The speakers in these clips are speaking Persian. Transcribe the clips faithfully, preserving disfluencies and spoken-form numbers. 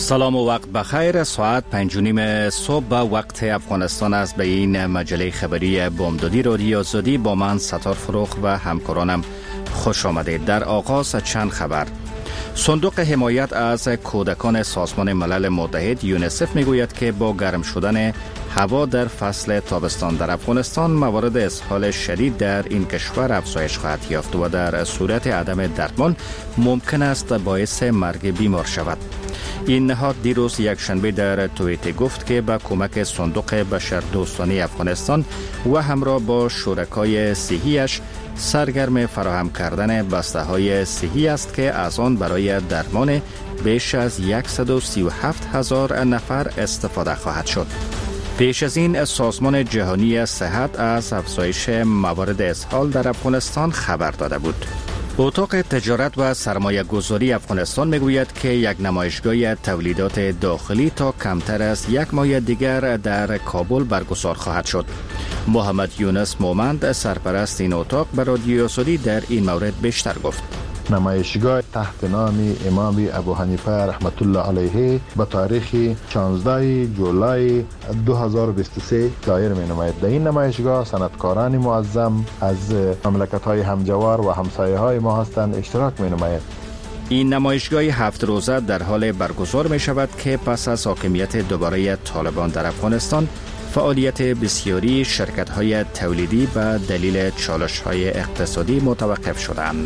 سلام و وقت بخیر. ساعت پنج و نیم صبح به وقت افغانستان است. به این مجله خبری بامدادی رادیو آزادی با من ستار فروخ و همکارانم خوش آمدید. در آغاز چند خبر. صندوق حمایت از کودکان سازمان ملل متحد یونیسف میگوید که با گرم شدن هوا در فصل تابستان در افغانستان موارد اسهال شدید در این کشور افزایش خواهد یافت و در صورت عدم درمان ممکن است باعث مرگ بیمار شود. این نهاد دیروز یک شنبه در توییتر گفت که با کمک صندوق بشردوستانه افغانستان و همراه با شرکای صحیش سرگرم فراهم کردن بسته های صحی است که از آن برای درمان بیش از صد و سی و هفت هزار نفر استفاده خواهد شد. پیش از این سازمان جهانی صحت از افزایش موارد اسهال در افغانستان خبر داده بود. اتاق تجارت و سرمایه گذاری افغانستان میگوید که یک نمایشگاه تولیدات داخلی تا کمتر از یک ماه دیگر در کابل برگزار خواهد شد. محمد یونس مومند سرپرست این اتاق به رادیو آزادی در این مورد بیشتر گفت. نمایشگاه تحت نام امام ابو حنیفه رحمت الله علیه به تاریخ شانزده جولای دو هزار و بیست و سه دایر می نماید. در این نمایشگاه صنعتکاران معظم از مملکت‌های همجوار و همسایه های ما هستند اشتراک می نماید. این نمایشگاه هفت روزه در حال برگزار می شود که پس از حاکمیت دوباره طالبان در افغانستان فعالیت بسیاری شرکت‌های تولیدی به دلیل چالش‌های اقتصادی متوقف شدند.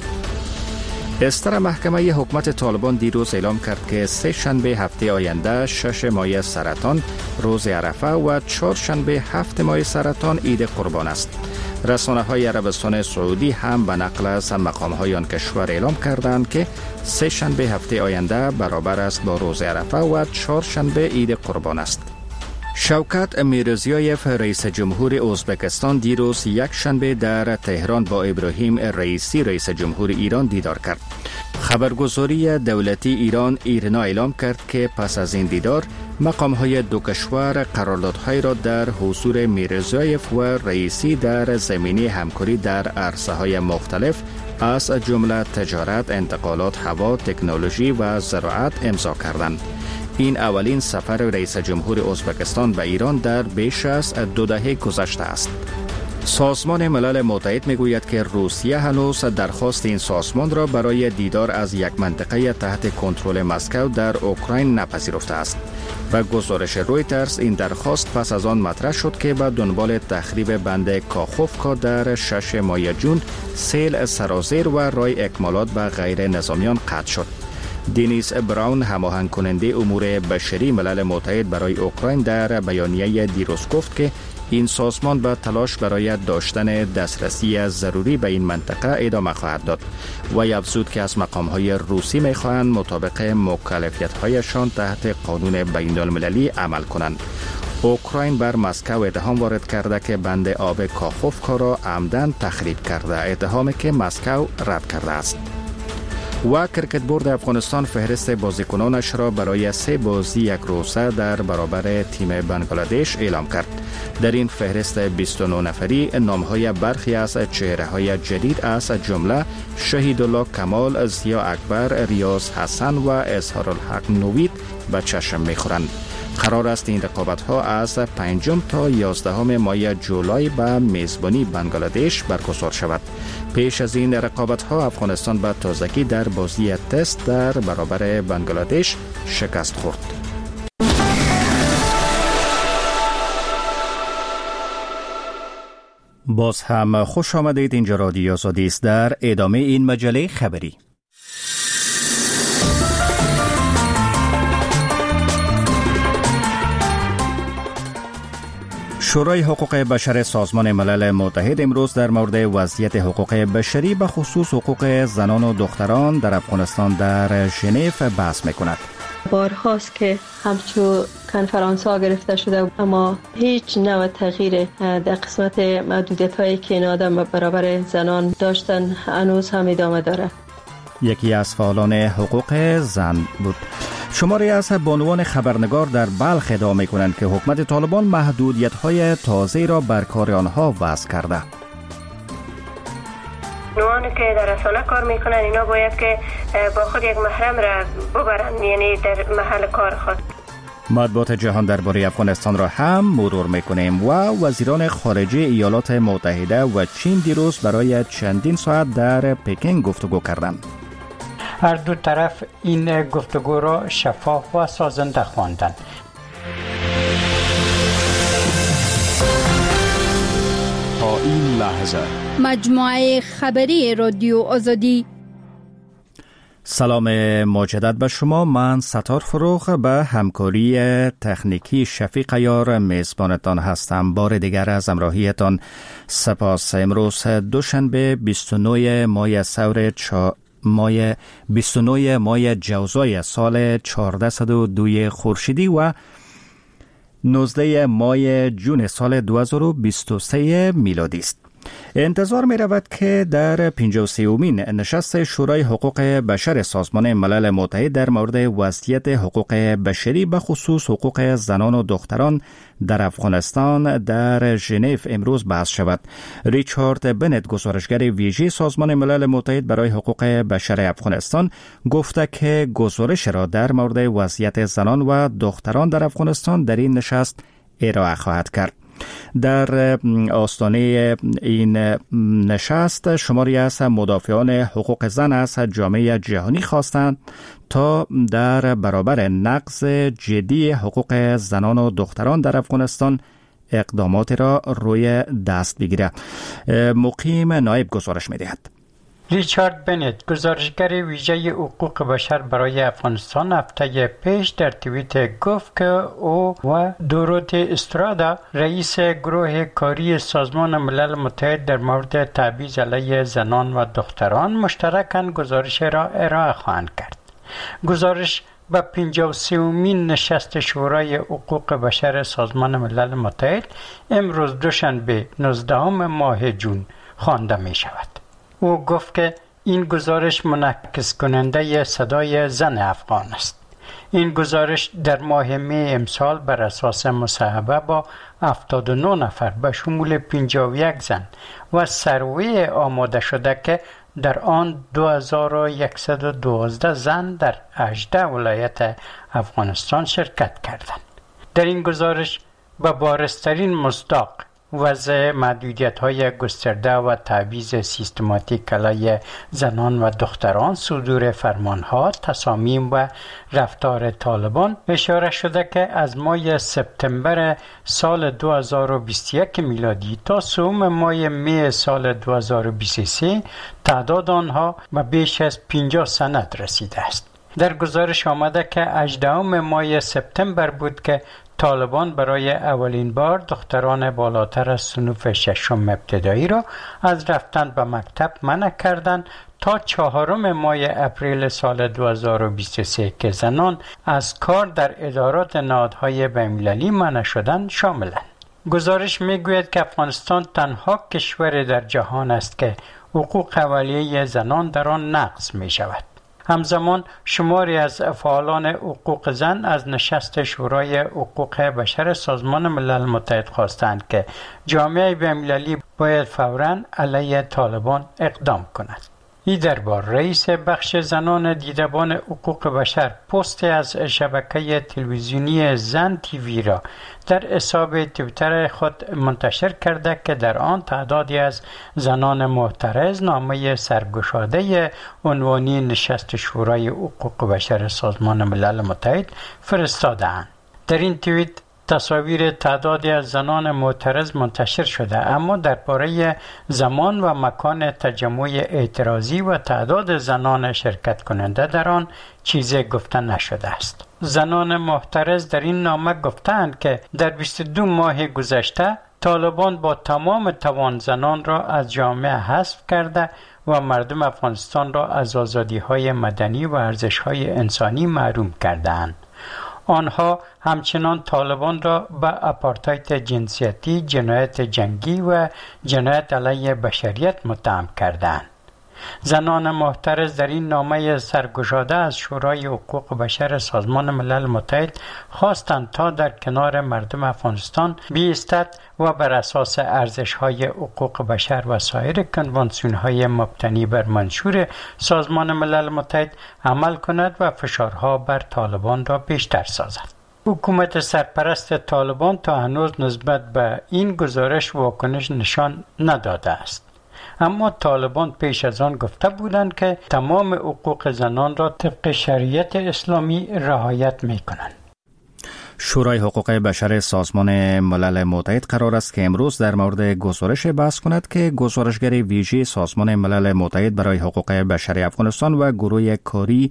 استر محکمه حکومت طالبان دیروز اعلام کرد که سه شنبه هفته آینده شش ماه سرطان روز عرفه و چهار شنبه هفت ماه سرطان عید قربان است. رسانه های عربستان سعودی هم به نقل از مقام های آن کشور اعلام کردند که سه شنبه هفته آینده برابر است با روز عرفه و چهار شنبه عید قربان است. شوکت میرزیایف رئیس جمهور ازبکستان دیروز یک شنبه در تهران با ابراهیم رئیسی رئیس جمهور ایران دیدار کرد. خبرگزاری دولتی ایران ایرنا اعلام کرد که پس از این دیدار مقام‌های دو کشور قراردادهای را در حضور میرزیایف و رئیسی در زمینه همکاری در عرصه‌های مختلف از جمله تجارت، انتقالات هوا، تکنولوژی و زراعت امضا کردند. این اولین سفر رئیس جمهور ازبکستان به ایران در بیش از دو دهه گذشته است. سازمان ملل متحد میگوید که روسیه هنوز درخواست این سازمان را برای دیدار از یک منطقه تحت کنترل مسکو در اوکراین نپذیرفته است. و گزارش رویترز این درخواست پس از آن مطرح شد که به دنبال تخریب بند کاخوفکا در شش ماه جون سیل سرازیر و رای اکمالات به غیر نظامیان قطع شد. دینیس براون هماهنگ کننده امور بشری ملل متحد برای اوکراین در بیانیه دیروز گفت که این سازمان به تلاش برای داشتن دسترسی ضروری به این منطقه ادامه خواهد داد و افزود که از مقام‌های روسی می‌خواهند مطابق مکلفیت‌هایشان تحت قانون بین‌المللی عمل کنند. اوکراین بر مسکو اتهام وارد کرده که بند آب کاخوفکا را عمدن تخریب کرده، اتهامی که مسکو رد کرده است. و کرکت بورد افغانستان فهرست بازیکنانش را برای سه بازی یک روزه در برابر تیم بنگلادش اعلام کرد. در این فهرست بیست و نه نفری نام‌های برخی از چهره‌های جدید از جمله شهیدالله کمال، ضیا اکبر، ریاض حسن و اظهارالحق نوید به چشم می‌خورند. قرار است این رقابت‌ها از پنجم تا یازدهم ماه جولای به میزبانی بنگلادش برگزار شود. پیش از این رقابت‌ها افغانستان به تازگی در بازی تست در برابر بنگلادش شکست خورد. باز هم خوش آمدید. اینجا رادیو آزادی است. در ادامه این مجله خبری شورای حقوق بشر سازمان ملل متحد امروز در مورد وضعیت حقوق بشری به خصوص حقوق زنان و دختران در افغانستان در ژنو بحث می‌کند. بارهاست که همچون کنفرانس ها گرفته شده اما هیچ نوع تغییر در قسمت محدودیت هایی که این آدم برابر زنان داشتن هنوز هم ادامه داره. یکی از فعالان حقوق زن بود. شماری از بانوان خبرنگار در بلخ ادعا می‌کنند که حکومت طالبان محدودیت‌های تازه را بر کار آنها وضع کرده. نوانی که در رسانه کار میکنن اینا باید که با خود یک محرم را ببرن، یعنی در محل کار خود. مطبوعات جهان درباره افغانستان را هم مرور میکنیم و وزیران خارجه ایالات متحده و چین دیروز برای چندین ساعت در پکین گفتگو کردند. هر دو طرف این گفتگو را شفاف و سازنده خواندند. تا این لحظه مجموعه خبری رادیو آزادی. سلام مجدد به شما. من ستار فروغ به همکاری تکنیکی شفیق عیار میزبانتان هستم. بار دیگر از همراهیتان سپاس. امروز دوشنبه بیست و نه ماه سور چا ماه بیست و نه ماه جوزای سال چهارصد و دو خورشیدی و نوزده ماه جون سال دو هزار و بیست و سه میلادی است. انتظار می رود که در پنجاه و سومین نشست شورای حقوق بشر سازمان ملل متحد در مورد وضعیت حقوق بشری به خصوص حقوق زنان و دختران در افغانستان در ژنو امروز بحث شود. ریچارد بنت، گزارشگر ویژه سازمان ملل متحد برای حقوق بشر افغانستان، گفته که گزارش را در مورد وضعیت زنان و دختران در افغانستان در این نشست ارائه خواهد کرد. در آستانه این نشست شماری از مدافعان حقوق زن از جامعه جهانی خواستند تا در برابر نقض جدی حقوق زنان و دختران در افغانستان اقدامات را روی دست بگیرد. مقیم نایب گزارش می‌دهد. ریچارد بنت، گزارشگر ویژه حقوق بشر برای افغانستان، هفته پیش در توییت گفت که او و دوروتی استرادا، رئیس گروه کاری سازمان ملل متحد در مورد تبعیض علیه زنان و دختران، مشترکاً گزارش را ارائه خواهند کرد. گزارش به پنجاه و سومین نشست شورای حقوق بشر سازمان ملل متحد امروز دوشنبه نوزدهم ماه جون خوانده می شود. او گفت که این گزارش منعکس کننده صدای زن افغان است. این گزارش در ماه می امسال بر اساس مصاحبه با هفتاد و نه نفر به شمول پنجاه و یک زن و سروی آماده شده که در آن دو هزار و صد و دوازده زن در هجده ولایت افغانستان شرکت کردند. در این گزارش به بارزترین مصداق وضع محدودیت‌های گسترده و تبعیض سیستماتیک علیه زنان و دختران، صدور فرمانها، تصامیم و رفتار طالبان اشاره شده که از ماه سپتامبر سال دو هزار و بیست و یک میلادی تا سوم ماه می سال دو هزار و بیست و سه تعداد آنها به بیش از پنجاه سند رسیده است. در گزارش آمده که هجدهم ماه سپتامبر بود که طالبان برای اولین بار دختران بالاتر از صنف ششم ابتدایی را از رفتن به مکتب منع کردند تا چهارم ماه اپریل سال دو هزار و بیست و سه که زنان از کار در ادارات نهادهای بین‌المللی منع شدن شاملند. گزارش میگوید که افغانستان تنها کشور در جهان است که حقوق اولیه زنان در آن نقض می شود. همزمان شماری از فعالان حقوق زن از نشست شورای حقوق بشر سازمان ملل متحد خواستند که جامعه بین‌المللی باید فوراً علیه طالبان اقدام کند. این دربار رئیس بخش زنان دیدبان حقوق بشر پست از شبکه تلویزیونی زن تیوی را در حساب توییتر خود منتشر کرده که در آن تعدادی از زنان معترض نامه سرگشاده عنوانی نشست شورای حقوق بشر سازمان ملل متحد فرستاده‌اند. در این توییت تصاویر تعدادی از زنان معترض منتشر شده، اما درباره زمان و مکان تجمع اعتراضی و تعداد زنان شرکت کننده در آن چیزی گفته نشده است. زنان معترض در این نامه گفتند که در بیست و دو ماه گذشته طالبان با تمام توان زنان را از جامعه حذف کرده و مردم افغانستان را از آزادی‌های مدنی و ارزش‌های انسانی محروم کردند. آنها همچنان طالبان را به آپارتاید جنسیتی، جنایت جنگی و جنایت علیه بشریت متهم کردند. زنان محترز در این نامه سرگشاده از شورای حقوق بشر سازمان ملل متحد خواستند تا در کنار مردم افغانستان بایستد و بر اساس ارزش‌های حقوق بشر و سایر کنوانسیون‌های مبتنی بر منشور سازمان ملل متحد عمل کند و فشارها بر طالبان را بیشتر سازد. حکومت سرپرست طالبان تا هنوز نسبت به این گزارش واکنش نشان نداده است. اما طالبان پیش از آن گفته بودند که تمام حقوق زنان را طبق شریعت اسلامی رعایت می‌کنند. شورای حقوق بشر سازمان ملل متحد قرار است که امروز در مورد گزارش بحث کند که گزارشگر ویژه سازمان ملل متحد برای حقوق بشر افغانستان و گروه کاری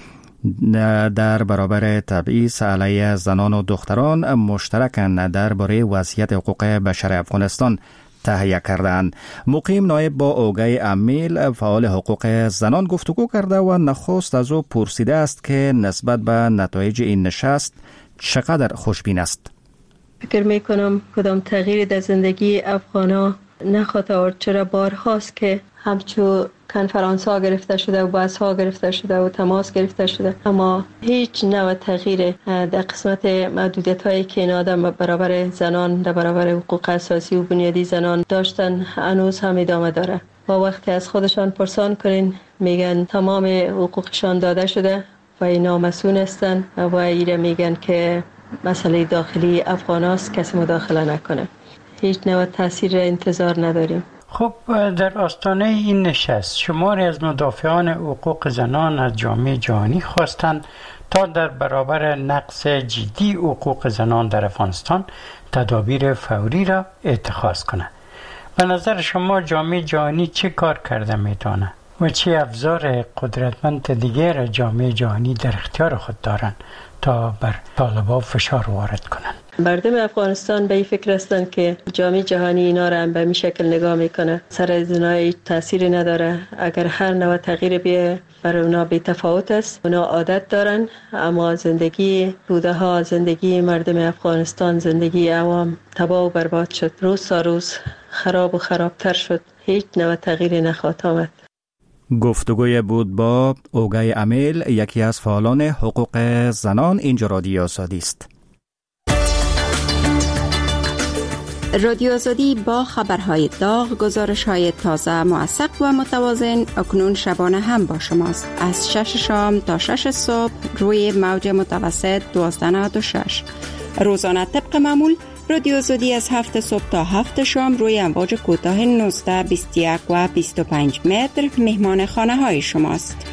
در برابر تبعیض علیه زنان و دختران مشترکاً درباره وضعیت حقوق بشر افغانستان تهیه کردند. مقیم نایب با اوگای امیل فعال حقوق زنان گفتگو کرده و نخست از او پرسیده است که نسبت به نتایج این نشست چقدر خوشبین است. فکر میکنم کدام تغییری در زندگی افغانا نخواهد آورد، چرا بارهاست که همچون کنفرانس ها گرفته شده و بحث ها گرفته شده و تماس گرفته شده، اما هیچ نوع تغییر در قسمت محدودیت هایی که این آدم برابر زنان در برابر حقوق اساسی و بنیادی زنان داشتن هنوز هم ادامه داره. و وقتی از خودشان پرسان کنین میگن تمام حقوقشان داده شده و اینا مسئول هستن و ایره میگن که مسئله داخلی افغاناست، کسی مداخله نکنه. هیچ نوع تاثیر انتظار نداریم. خب در آستانه این نشست شماری از مدافعان حقوق زنان از جامعه جهانی خواستند تا در برابر نقص جدی حقوق زنان در افغانستان تدابیر فوری را اتخاذ کنند. به نظر شما جامعه جهانی چه کار کرده میتونه و چه ابزار قدرتمند دیگر جامعه جهانی در اختیار خود دارند تا بر طالبان فشار وارد کنند؟ مردم افغانستان به این فکر هستند که جامعه جهانی اینا را هم به این شکل نگاه میکنه، سر از اینا تأثیری نداره. اگر هر نوع تغییر بیه برای اونا بی تفاوت است. اونا عادت دارن، اما زندگی روده ها، زندگی مردم افغانستان، زندگی عوام تباه و برباد شد، روز تا روز خراب و خرابتر شد. هیچ نوع تغییری نخواهد آمد. گفتگوی بود با اوگای امیل، یکی از فعالان حقوق زنان. اینجا رادیو آزادی است. رادیو آزادی با خبرهای داغ، گزارش‌های تازه، موثق و متوازن اکنون شبانه هم با شماست. از شش شام تا شش صبح روی موج متوسط دوازده نود و شش. روزانه طبق معمول رادیو آزادی از هفت صبح تا هفت شام روی امواج کوتاه نوزده، بیست و یک و بیست و پنج متر مهمان خانه های شماست.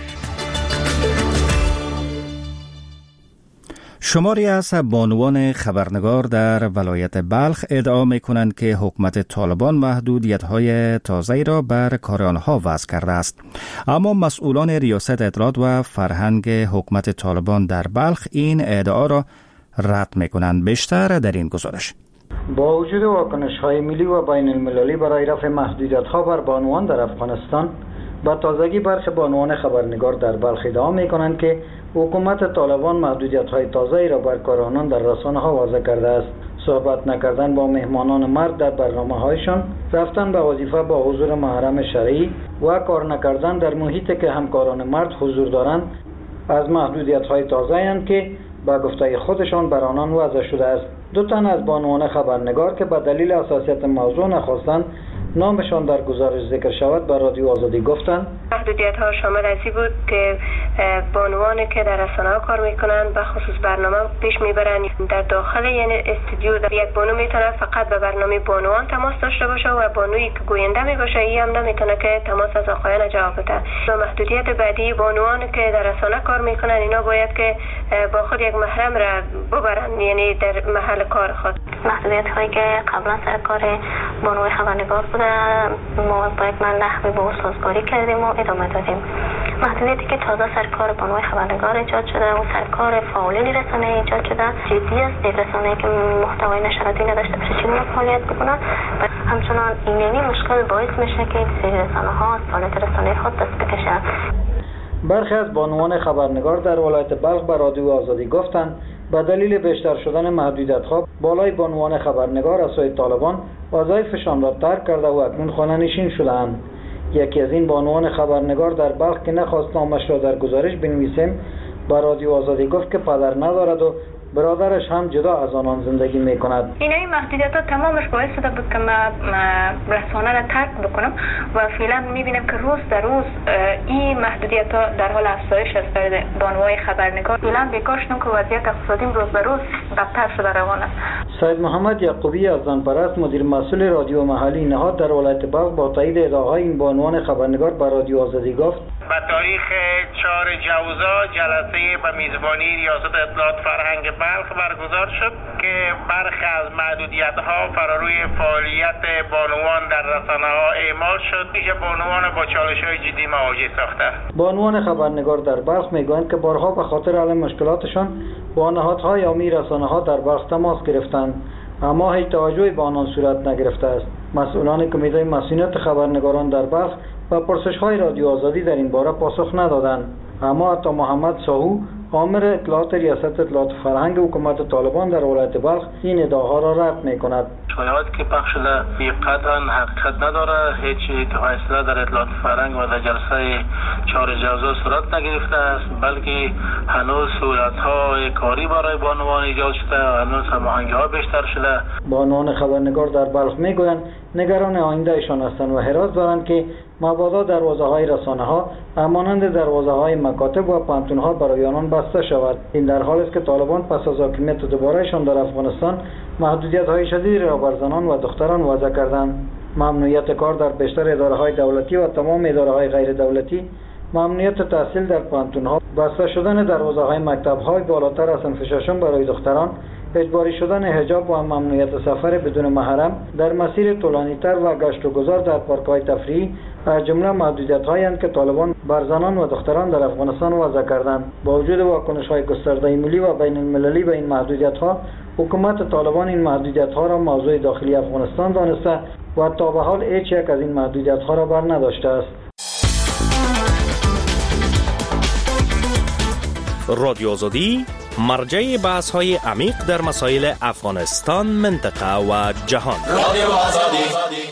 شماری از بانوان خبرنگار در ولایت بلخ ادعا می‌کنند که حکومت طالبان محدودیت‌های تازه‌ای را بر کار آنها وضع کرده است. اما مسئولان ریاست اطلاعات و فرهنگ حکومت طالبان در بلخ این ادعا را رد می‌کنند. بیشتر در این گزارش. با وجود واکنش‌های ملی و بین المللی برای رفع محدودیت‌ها بر بانوان در افغانستان، با تازگی برخی بانوان خبرنگار در بلخ ادعا می‌کنند که حکومت طالبان محدودیت‌های تازه‌ای را بر کار آنان در رسانه‌ها وضع کرده است. صحبت نکردن با مهمانان مرد در برنامه‌هایشان، رفتن به وظیفه با حضور محرم شرعی و کار نکردن در محیطی که همکاران مرد حضور دارند از محدودیت‌های تازه‌اند که با گفته خودشان بر آنان وضع شده است. دو تن از بانوان خبرنگار که به دلیل حساسیت موضوع نخواستند نامشان در گزارش ذکر شود به رادیو آزادی گفتند محدودیت ها شامل ازی بود که بانوانی که در رسانه ها کار میکنن به خصوص برنامه پیش میبرن در داخل یعنی استودیو در یک بانو میتونه فقط به برنامه بانوان تماس داشته باشه و بانویی که گوینده میباشه ای هم نمیتونه که تماس از آقایان جواب بده. و محدودیت بعدی بانوانی که در رسانه کار میکنن اینا باید که با خود یک محرم را ببرن یعنی در محل کار خود. محدودیت هایی که قبلا سر کار بانوی خبرنگار بود ما باید من نحوی با او سازگاری کردیم و ادامه دادیم. محدودیتی که تازه سرکار بانوی خبرنگار ایجاد شده و سرکار فعالین رسانه ایجاد شده جدی است. یک رسانه که محتوای نشراتی نداشته باشه چگونه فعالیت بکنه و همچنان این یعنی مشکل باعث میشه که سری رسانه ها از فعالیت رسانه خود دست بکشن. برخی از بانوان خبرنگار در ولایت بلخ به رادیو آزادی گفتند به دلیل بیشتر شدن محدودیت‌ها بالای بانوان خبرنگار از سوی طالبان وظایفشان را ترک کرده و اکنون خانه‌نشین شده‌اند. یکی از این بانوان خبرنگار در بلخ که نخواست نامش را در گزارش بنویسیم به رادیو آزادی گفت که پدر ندارد و برادرش هم جدا از آنان زندگی می کند. این این محدودیت ها تمامش باعث شده بود که من رسانه را ترک بکنم و فعلا می بینم که روز در روز این محدودیت ها در حال افزایش است برای بانوای خبرنگار. فعلا بیکار شدم که وضعیت اقتصادی روز به روز بدتر شده روان است. سید محمد یعقوبی از زنپرست مدیر مسئول رادیو محلی نهاد در ولایت بلخ با تایید ادعاهای این بانوان خبرنگار به رادیو آزادی گفت به تاریخ چهار جوزا جلسه به میزبانی ریاست اطلاعات فرهنگ بلخ برگزار شد که برخی از محدودیت‌ها فراروی فعالیت بانوان در رسانه‌ها اعمال شد. میشه بانوان با چالش‌های جدی مواجه ساخته. بانوان خبرنگار در بلخ میگویند که بارها به خاطر حل مشکلاتشان با نهادهای عامی رسانه‌ها در بلخ تماس گرفتند اما هیچ توجهی به آنان صورت نگرفته است. مسئولان کمیته مسئولیت خبرنگاران در بلخ و پرسش‌های رادیو آزادی در این باره پاسخ ندادند. اما حتی محمد ساهو آمر اطلاعات ریاست اطلاعات فرهنگ حکومت طالبان در ولایت بلخ این ادعاها را رد می‌کند. شایعاتی که پخش شده قطعاً حقیقت نداره. هیچ اصلاح در اطلاعات فرهنگ و در جلسه چهار جوزا صورت نگرفته است، بلکه هنوز سهولت‌های کاری برای بانوان ایجاد شده و هنوز هماهنگی‌ها بیشتر شده. بانوان خبرنگار در بلخ میگویند نگران آیندهشان هستند و حراس دارند که مبادا دروازه‌های رسانه‌ها مانند دروازه‌های مکاتب و پانتون‌ها برای آنان بسته شود. این در حالی است که طالبان پس از حاکمیت دوباره‌شان در افغانستان محدودیت‌های شدیدی را بر زنان و دختران وضع کردند. ممنوعیت کار در بیشتر اداره‌های دولتی و تمام اداره‌های غیر دولتی، ممنوعیت تحصیل در پانتون‌ها، بسته شدن دروازه‌های مکتب‌های بالاتر از صنف ششم برای دختران، اجباری شدن حجاب و ممنوعیت سفر بدون محرم در مسیر طولانی‌تر و گشت و گذار در پارک‌های تفریحی از جمله محدودیت‌هایی که طالبان بر زنان و دختران در افغانستان وضع کردند. با وجود واکنش‌های گسترده ملی و بین المللی به این محدودیت‌ها، حکومت طالبان این محدودیت‌ها را موضوع داخلی افغانستان دانسته و تا به حال هیچ یک از این محدودیت‌ها را بر نداشته است. رادیو آزادی مرجع بحث‌های عمیق در مسائل افغانستان، منطقه و جهان. رادیو آزادی.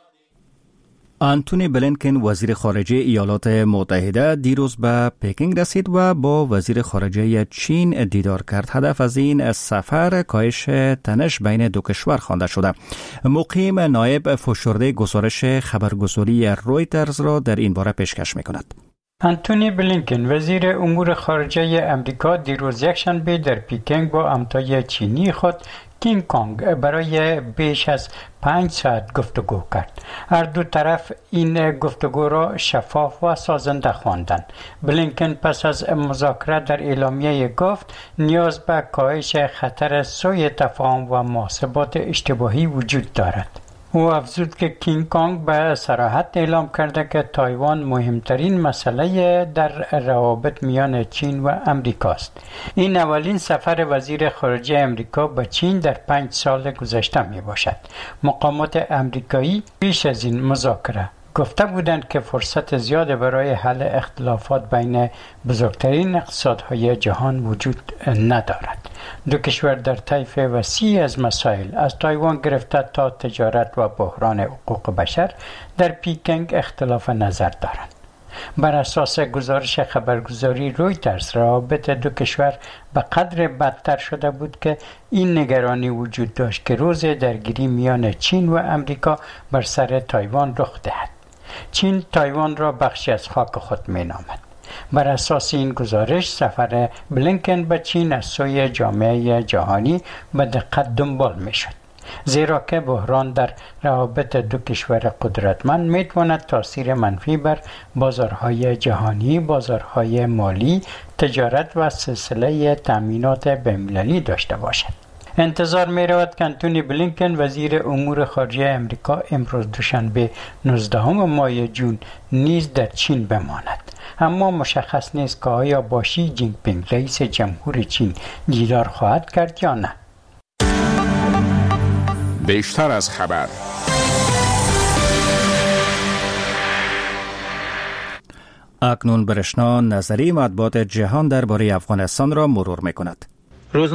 آنتونی بلینکن وزیر خارجه ایالات متحده دیروز به پکینگ رسید و با وزیر خارجه چین دیدار کرد. هدف از این سفر کاهش تنش بین دو کشور خوانده شده. مقیم نایب فشرده گزارش خبرگزاری رویترز را در این باره پیشکش می‌کند. آنتونی بلینکن وزیر امور خارجه امریکا دیروز یکشنبه در پکینگ با همتای چینی خود کینگ کانگ برای بیش از پنج ساعت گفتگو کرد. هر دو طرف این گفتگو را شفاف و سازنده خواندند. بلینکن پس از مذاکره در اعلامیه گفت نیاز به کاهش خطر سوء تفاهم و محاسبات اشتباهی وجود دارد. او افزود که کینگ کانگ به صراحت اعلام کرده که تایوان مهمترین مسئله در روابط میان چین و امریکا است. این اولین سفر وزیر خارجه امریکا به چین در پنج سال گذشته می باشد. مقامات امریکایی پیش از این مذاکره گفته بودند که فرصت زیاد برای حل اختلافات بین بزرگترین اقتصادهای جهان وجود ندارد. دو کشور در طیف وسیع از مسائل از تایوان گرفته تا تجارت و بحران حقوق بشر در پکینگ اختلاف نظر دارند. بر اساس گزارش خبرگزاری رویترز روابط دو کشور به قدر بدتر شده بود که این نگرانی وجود داشت که روز درگیری میان چین و امریکا بر سر تایوان رخ دهد. چین تایوان را بخشی از خاک خود می نامد. بر اساس این گزارش سفر بلینکن به چین از سوی جامعه جهانی به دقت دنبال می شد، زیرا که بحران در روابط دو کشور قدرتمند می تواند تاثیر منفی بر بازارهای جهانی، بازارهای مالی، تجارت و سلسله تأمینات بین‌المللی داشته باشد. انتظار می رود که آنتونی بلینکن وزیر امور خارجه امریکا امروز دوشنبه نوزدهم ماه جون نیز در چین بماند. اما مشخص نیست که آیا با شی جین پینگ رئیس جمهور چین دیدار خواهد کرد یا نه. بیشتر از خبر. اکنون برشنا نظری مطبوعات جهان درباره افغانستان را مرور می‌کند.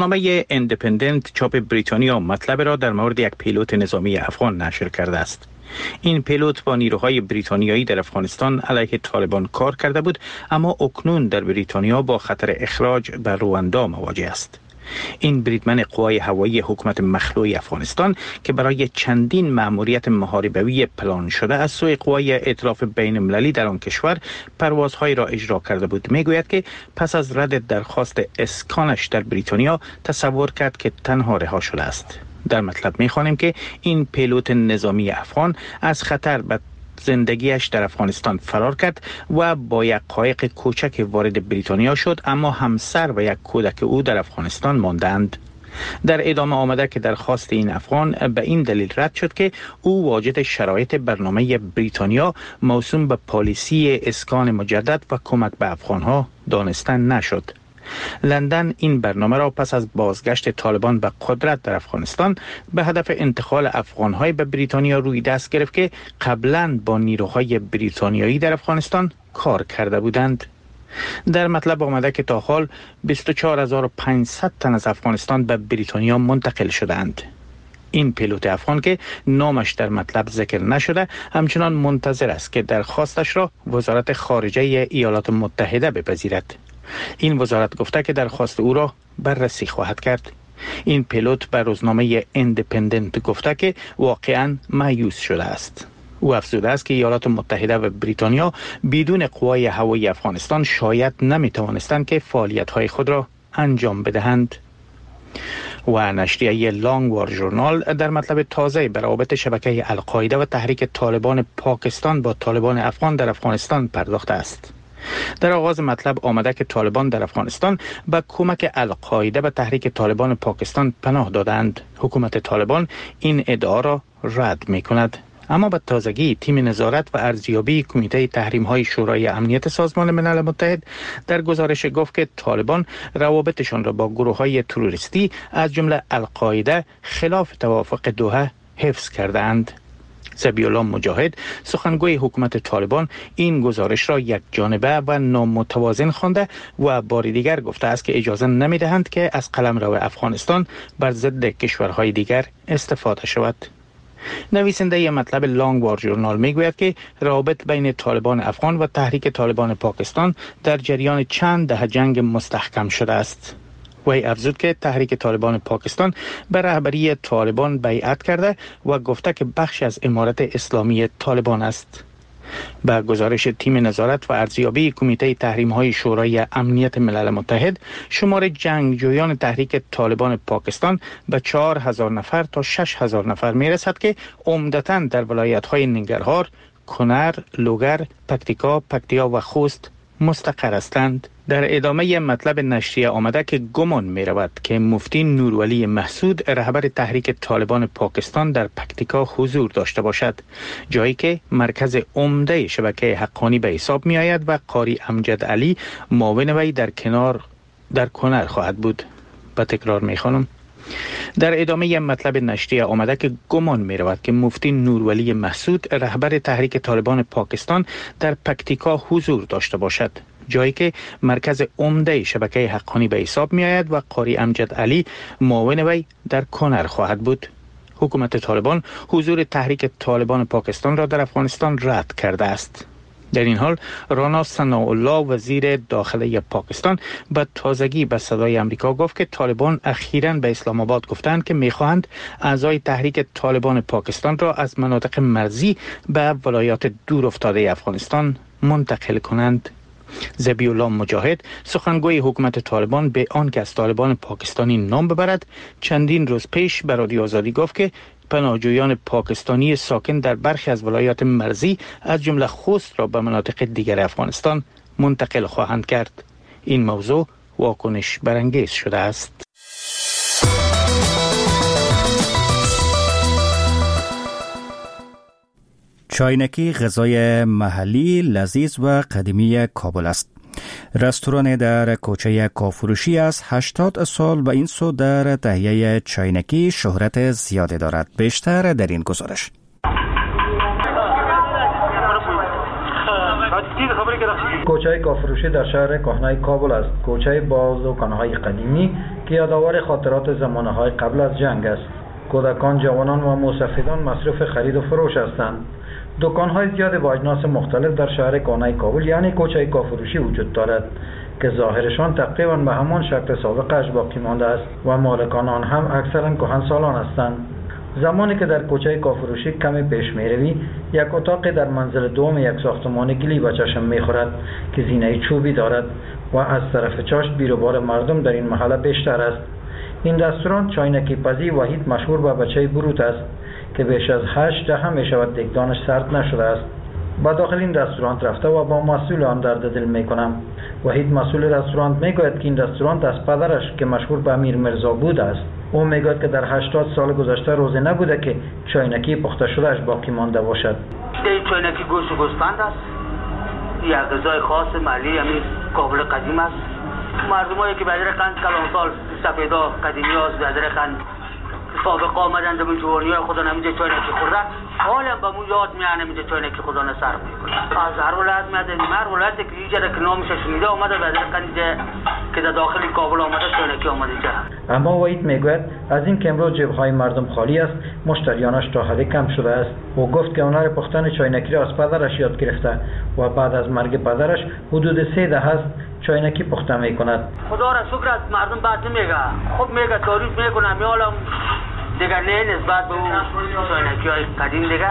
روزنامه ایندیپندنت چاپ بریتانیا مطلب را در مورد یک پیلوت نظامی افغان نشر کرده است. این پیلوت با نیروهای بریتانیایی در افغانستان علیه طالبان کار کرده بود، اما اکنون در بریتانیا با خطر اخراج به رواندا مواجه است. این بریدمن قوای هوایی حکومت مخلوع افغانستان که برای چندین مأموریت محاربوی پلان شده از سوی قوای ائتلاف بین المللی در آن کشور پروازهای را اجرا کرده بود، میگوید که پس از رد درخواست اسکانش در بریتانیا تصور کرد که تنها رها شده است. در مطلب می‌خوانیم که این پیلوت نظامی افغان از خطر به زندگیش در افغانستان فرار کرد و با یک قایق کوچک وارد بریتانیا شد، اما همسر و یک کودک او در افغانستان ماندند. در ادامه آمده که درخواست این افغان به این دلیل رد شد که او واجد شرایط برنامه بریتانیا موسوم به پالیسی اسکان مجدد و کمک به افغانها دانسته نشد. لندن این برنامه را پس از بازگشت طالبان به قدرت در افغانستان به هدف انتقال افغانهای به بریتانیا روی دست گرفت که قبلا با نیروهای بریتانیایی در افغانستان کار کرده بودند. در مطلب آمده که تا حال بیست و چهار هزار و پانصد تن از افغانستان به بریتانیا منتقل شدند. این پیلوت افغان که نامش در مطلب ذکر نشده همچنان منتظر است که درخواستش را وزارت خارجه ایالات متحده بپذیرد. این وزارت گفته که درخواست او را بررسی خواهد کرد. این پیلوت به روزنامه ایندیپندنت گفته که واقعاً مایوس شده است. او افزوده است که ایالات متحده و بریتانیا بدون قوای هوایی افغانستان شاید نمی توانستند که فعالیت‌های خود را انجام بدهند. و نشریه لانگ وار ژورنال در مطلب تازه به روابط شبکه القاعده و تحریک طالبان پاکستان با طالبان افغان در افغانستان پرداخته است. در آغاز مطلب آمده که طالبان در افغانستان به کمک القاعده به تحریک طالبان پاکستان پناه دادند. حکومت طالبان این ادعا را رد می کند. اما به تازگی تیم نظارت و ارزیابی کمیته تحریم‌های شورای امنیت سازمان ملل متحد در گزارش گفت که طالبان روابطشان را با گروه‌های تروریستی از جمله القاعده خلاف توافق دوحه حفظ کردند. ذبیح الله مجاهد سخنگوی حکومت طالبان این گزارش را یک جانبه و نامتوازن خوانده و بار دیگر گفته است که اجازه نمی‌دهند که از قلمرو افغانستان بر ضد کشورهای دیگر استفاده شود. نویسنده مطلب لانگ وار ژورنال میگوید که روابط بین طالبان افغان و تحریک طالبان پاکستان در جریان چند دهه جنگ مستحکم شده است. وی افزود که تحریک طالبان پاکستان به رهبری طالبان بیعت کرده و گفته که بخش از امارت اسلامی طالبان است. به گزارش تیم نظارت و ارزیابی کمیته تحریم‌های شورای امنیت ملل متحد، شمار جنگجویان تحریک طالبان پاکستان به چهار هزار نفر تا شش هزار نفر میرسد که عمدتاً در ولایت‌های ننگرهار، کنر، لوگر، پکتیکا، پکتیا و خوست مستقر هستند. در ادامه مطلب نشریه آمده که گمان می رود که مفتی نورولی محسود رهبر تحریک طالبان پاکستان در پکتیکا حضور داشته باشد، جایی که مرکز عمده شبکه حقانی به حساب می آید و قاری امجد علی معاون وی در کنار در کنر خواهد بود. با تکرار می خوانم. در ادامه مطلب نشریه آمده که گمان می رود که مفتی نورولی محسود رهبر تحریک طالبان پاکستان در پکتیکا حضور داشته باشد، جایی که مرکز عمده شبکه حقانی به حساب می آید و قاری امجد علی معاون وی در کنر خواهد بود. حکومت طالبان حضور تحریک طالبان پاکستان را در افغانستان رد کرده است. در این حال رانا ثناءالله وزیر داخله پاکستان به تازگی به صدای امریکا گفت که طالبان اخیراً به اسلام آباد گفتند که می‌خواهند اعضای تحریک طالبان پاکستان را از مناطق مرزی به ولایات دور افتاده افغانستان منتقل کنند. ذبیح الله مجاهد سخنگوی حکومت طالبان به آنکه از طالبان پاکستانی نام ببرد چندین روز پیش به رادیو آزادی گفت که پناهجویان پاکستانی ساکن در برخی از ولایات مرزی از جمله خوست را به مناطق دیگر افغانستان منتقل خواهند کرد. این موضوع واکنش برانگیز شده است. چاینکی غذای محلی لذیذ و قدیمی کابل است. رستوران در کوچه کافروشی از هشتاد سال و این سو در تهیه چاینکی شهرت زیاده دارد. بیشتر در این گزارش. کوچه کافروشی در شهر کهنه کابل است. کوچه با دکان‌های قدیمی که یادآور خاطرات زمانه‌های قبل از جنگ است. کودکان، جوانان و موسفیدان مصروف خرید و فروش هستند. دکان‌های زیاد با اجناس مختلف در شهر کانای کابل یعنی کوچه کافروشی وجود دارد که ظاهرشان تقریبا به همان شکل سابقش باقی مانده است و مالکان آن هم اکثرا کهنسالان هستند. زمانی که در کوچه کافروشی کمی پیش می‌روی، یک اتاق در منزل دوم یک ساختمان گلی به چشم می‌خورد که زینه چوبی دارد و از طرف چاشت بیروبار مردم در این محله بیشتر است. این رستوران چاینکی پزی وحید مشهور به بچه بروت است که بیش از هشت دهه می شود دیگدانش سرد نشده است. با داخل این رستوران رفته و با مسئول آن درد دل می کنم. وحید مسئول رستوران می گوید که این رستوران از پدرش که مشهور به امیر مرزا بود است. او می گوید که در هشتاد سال گذشته روزی نبوده که چاینکی پخته شدهش باقی مانده باشد. این چاینکی گوشت و گوسفند است. یک غذای خاص محلی همین کابل قدیم است. مردمایی که بدر قند کلان سال سفیدا قدیمی هاست بدر قند سابقه آمدن در جوانی های خدا نمیده چاینکی خوردن حال هم به مو یاد میانه نمیده چاینکی خدا نصرف میکنه. از هر ولایت میاده هر ولایت که اینجا که نامش شنیده آمده بدر قند که در داخل کابل آمده چاینکی آمده اینجا. اما وحید میگوید از این که امروز جیب‌های مردم خالی است مشتریانش تا حدی کم شده است. او گفت که هنر پختن چاینکی را از پدرش یاد گرفته و بعد از مرگ پدرش حدود سه دهه است چاینکی پخته میکند. خدا را شکر است مردم بعد نمیگه خب میگه تعریف میکنه میالم دیگر نه نسبت به اون چاینکی های قدیم دیگر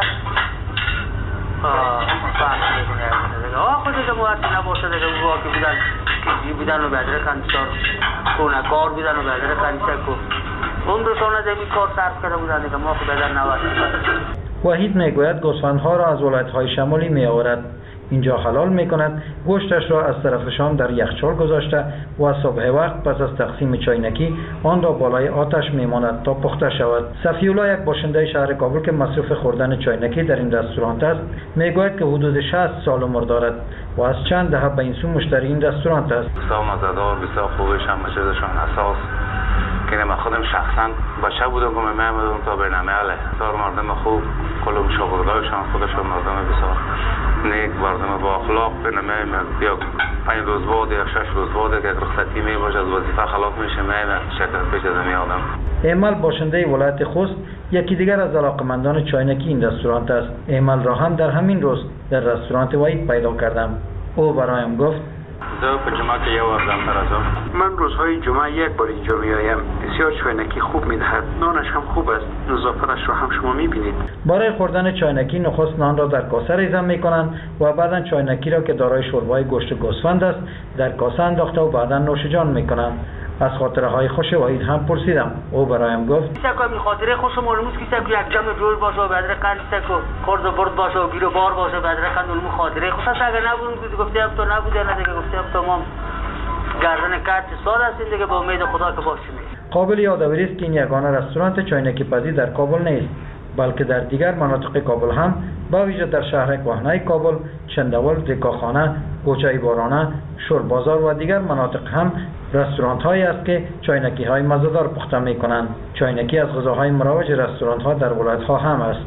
فرق میکنه. آه خودش موقعی نباشه دیگر او که بودن کسی بودن و بدر خندشار کنه کار بودن و بدر خندشار کن اون رسانه زمین کار صرف کرده بودن دیگر ما خود بدر نوست. وحید میگوید گوسفندها را از ولایت‌های شمالی میآورد. اینجا حلال میکند، گوشتش را از طرفشان در یخچال گذاشته و صبح وقت پس از تقسیم چاینکی آن را بالای آتش میماند تا پخته شود. صفی‌الله یک باشنده شهر کابل که مصروف خوردن چاینکی در این رستوران است میگوید که حدود شصت سال عمر دارد و از چند دهه به این سو مشتری این رستوران است. بسیار مزه‌دار، بسیار خوبش هم چیزشون حساس که من خودم شخصا بچه بودم که من می‌آمدم تا برنامه علی بسیار مردم خوب کلم شاگردایشان خودشون مردم بسیار نیک مردم با اخلاق برنامه یا پنج روز بعد یا شش روز بعد که رخصتی میباشه از وظیفه خلاف میشه من شرکت پیش از میادم. ایمل باشنده ولایت خوست یکی دیگر از علاقمندان چاینکی این رستوران است. ایمل را هم در همین روز در رستوران وحید پیدا کردم. او برایم گفت زه په جمعه کې یو ورځ راځم. من روزهای جمعه یک بار اینجا میایم. بسیار چاینکی خوب میدهد. نانش هم خوب است. نظافتش را هم شما میبینید. برای خوردن چاینکی نخست نان را در کاسه ریزم میکنند و بعدا چاینکی را که دارای شوربای گوشت گوسفند است در کاسه انداخته و بعدا نوش جان میکنند. از خاطره های خوش وحید هم پرسیدم. او برایم گفت سکو می خاطره خوش معلومه که سکو یک جمع جور باشه و بدر قند سکو خورد و برد باشه و گیر و بار باشه بدر قند اون خاطره خوش است. اگر نبودم که گفتم تو نبوده نه دیگه گفتم تو ما گردن کارت سال هستیم دیگه با امید خدا که باشیم. قابل یادآوری است که این یگانه رستوران چاینکی پزی در کابل نیست بلکه در دیگر مناطق کابل هم با ویژه در شهر کهنه کابل، چندول، دکاخانه، کوچه بارانه، شوربازار و دیگر مناطق هم رستورانت هایی است که چاینکی های مزه‌دار پخته می کنند. چاینکی از غذاهای مروج رستورانت ها در ولایت ها هم است.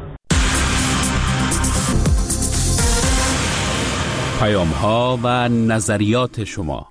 پیام ها و نظریات شما.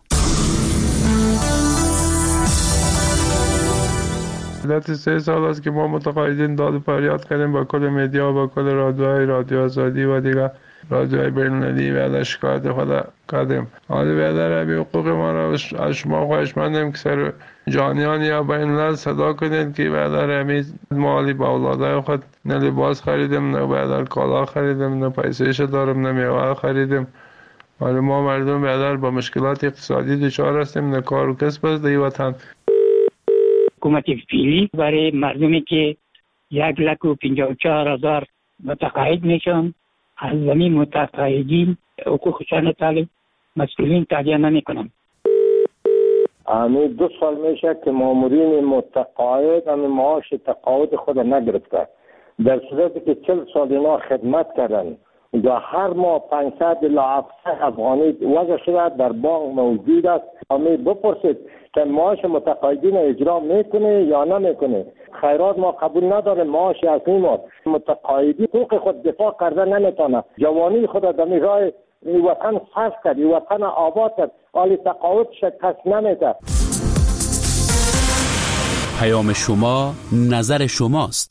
مدت سه سال است که ما متقاعدین داد و فریاد کردیم با کل مدیا با کل رادیوهای رادیو آزادی و دیگر رادیوهای بین‌المللی و از شکایت خود کردیم. حالا بیادر همین حقوق ما را از شما خواهش مندیم که سر جانیان یا بین‌الملل صدا کنید که بیادر همین مالی با اولادای خود نه لباس خریدیم نه بیادر کالا خریدیم نه پیسهش دارم نه میوه خریدیم. حالا ما مردم بیادر با مشکلات اقتصادی دچار هستیم نه کار و کسب است در وطن. حکومت فعلی برای مردمی که یک لک و پنجاه و چهار هزار متقاعد میشن از زمین متقاعدین حقوقشان طالب مسئولین تهیه نمیکنن. همین دو سال میشه که مامورین متقاعد همین معاش تقاعد خود نگرفته در صورتی که چل سال اینا خدمت کردن و هر ماه پانصد الی هفتصد افغانی وضع شده در بانک موجود است. همین بپرسید که معاش متقاعدین اجرا میکنه یا نمیکنه. خیرات ما قبول نداره، معاش اصلی ما متقاعدی حقوق خود دفاع کرده نمیتونه. جوانی خود در راه وطن صرف کرد، وطن آباد کرد، حالی تقاعد شکست نمیده. پیام شما نظر شماست.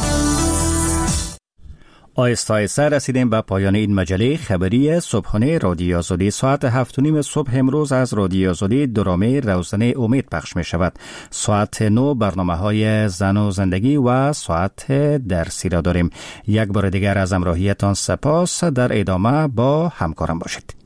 آهسته آهسته رسیدیم به پایان این مجله خبری صبحانه رادیو آزادی. ساعت هفت و نیم صبح امروز از رادیو آزادی درامه روزنه امید پخش می شود. ساعت نو برنامه های زن و زندگی و ساعت درسی را داریم. یک بار دیگر از همراهیتان سپاس. در ادامه با همکارم باشید.